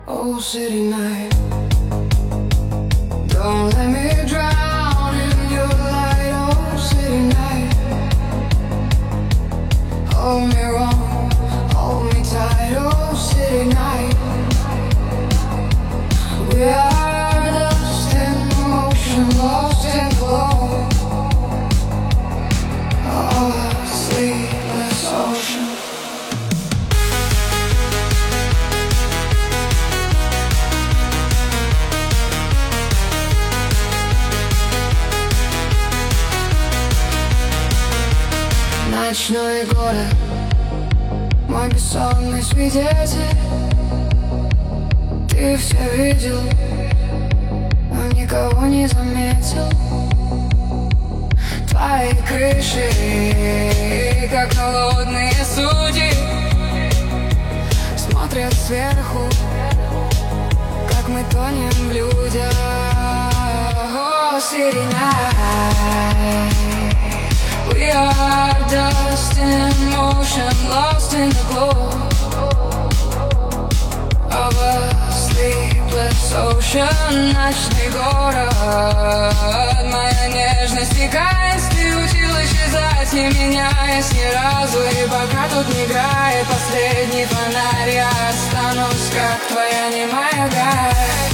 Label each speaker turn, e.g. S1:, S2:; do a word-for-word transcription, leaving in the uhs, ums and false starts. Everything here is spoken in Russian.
S1: Oh, city night, don't let me drown in your light. Oh, city night, hold me wrong, hold me tight. Oh, city night, we are lost in motion, lost in glow. Oh, sleepless ocean. Ночной город, мой бессонный свидетель. Ты все видел, но никого не заметил. Твои крыши, как холодные судьи, смотрят сверху, как мы тонем в людях. Oh, city night, we are dust in motion, lost in the glow of a sleepless ocean. Ночный город, моя нежность и кайф. Ты учил исчезать, не меняясь ни разу. И пока тут не играет последний фонарь, я останусь, как твоя немая гавань.